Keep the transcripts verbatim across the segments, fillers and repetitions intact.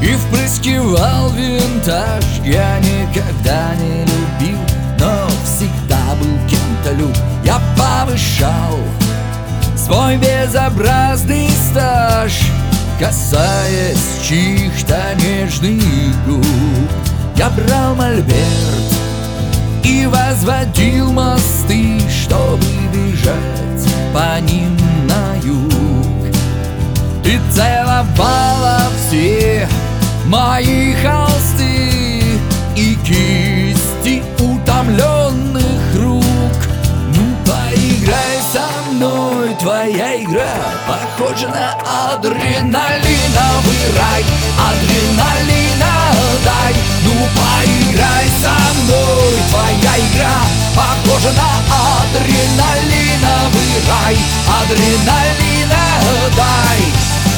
и впрыскивал винтаж. Я никогда не любил, но всегда был кем-то люб. Я повышал свой безобразный стаж, касаясь чьих-то нежных губ. Я брал мольберт и возводил мосты, чтобы бежать по ним на юг. Ты целовала все мои холсты и кисти утомленных рук. Ну, поиграй со мной, твоя игра похожа на адреналиновый рай. Адреналина дай, ну поиграй со мной, твоя игра похожа на адреналиновый рай. Адреналина дай.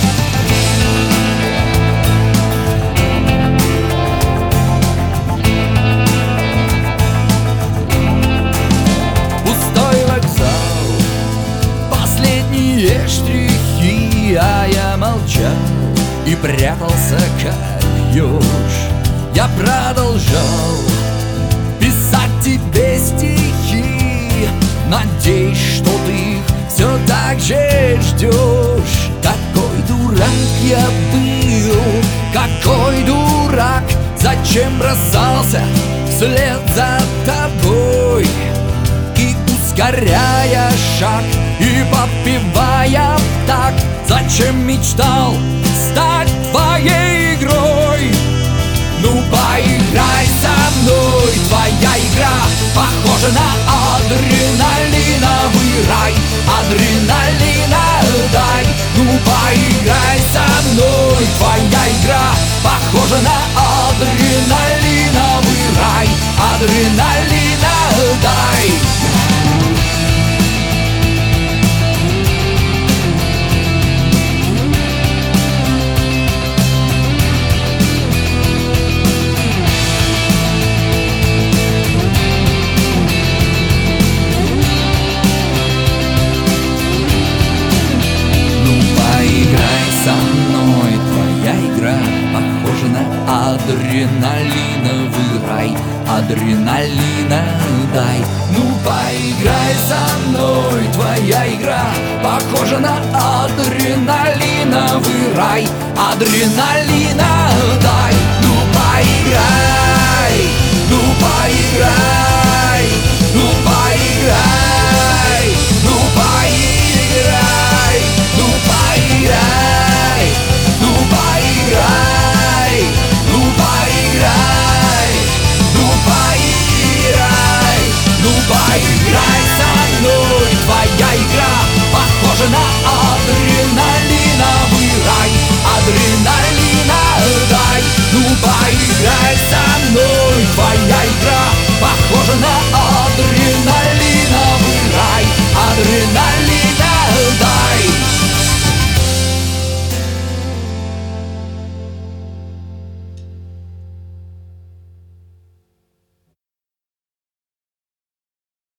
Штрихи, а я молчал и прятался, как еж. Я продолжал писать тебе стихи, надеюсь, что ты их все так же ждешь. Какой дурак я был, какой дурак, зачем бросался вслед за тобой? И ускоряя шаг и подпевая так, зачем мечтал стать твоей игрой? Ну поиграй со мной, твоя игра похожа на адреналиновый рай. Адреналина дай, ну поиграй со мной, твоя игра похожа на адреналиновый рай. Адреналина дай. Адреналиновый рай, адреналина дай. Ну поиграй со мной, твоя игра похожа на адреналиновый рай. Адреналина дай. Ну поиграй, ну поиграй, ну поиграй, ну поиграй, ну поиграй, ну поиграй. Ну поиграй, ну поиграй, ну поиграй.